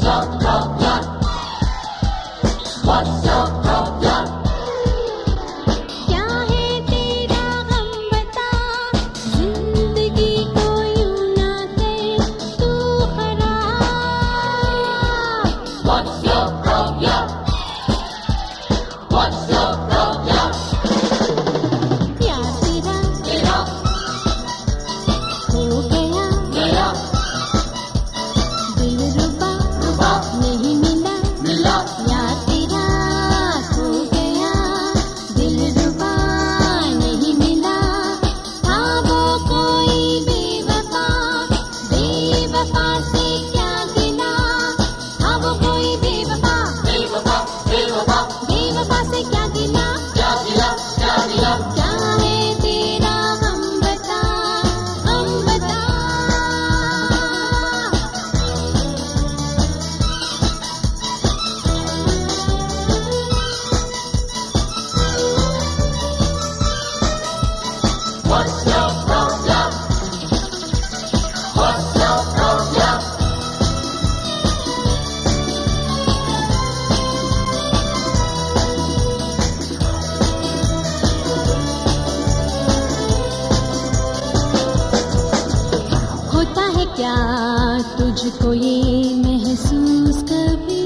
क्या तुझको ये महसूस कभी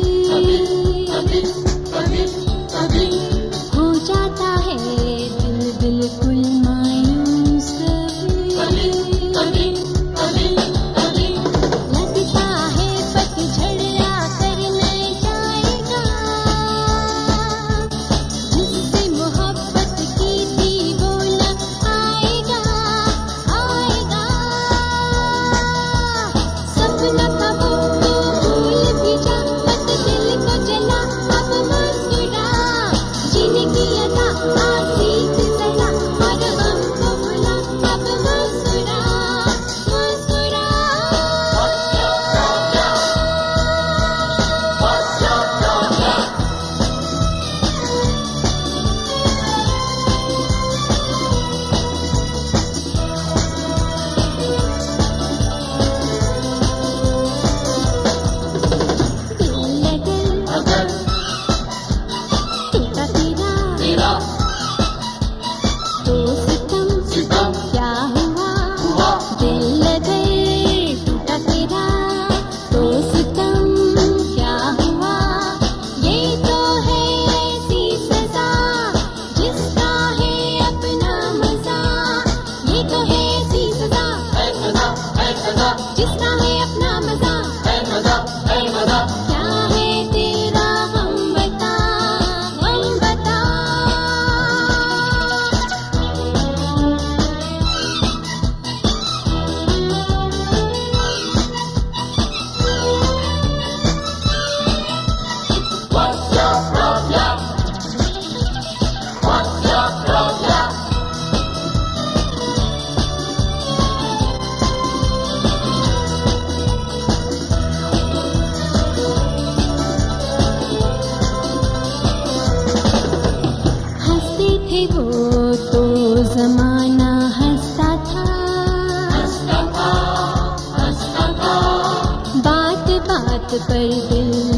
हो जाता है दिल बिल्कुल मायूस कभी लगता है पतझड़ आकर ले जाएगा जिससे मोहब्बत की थी वो न आएगा सपना था वो तो भूल भी जा मत दिल को जला अब मुस्कुरा जीने की अदा आसीख जरा और हमको भुला अब मुस्कुरा जिसका है अपना मजा क्या है तेरा हम बता What's your problem? What's your problem? थे वो तो जमाना हंसता था बात बात पर दिल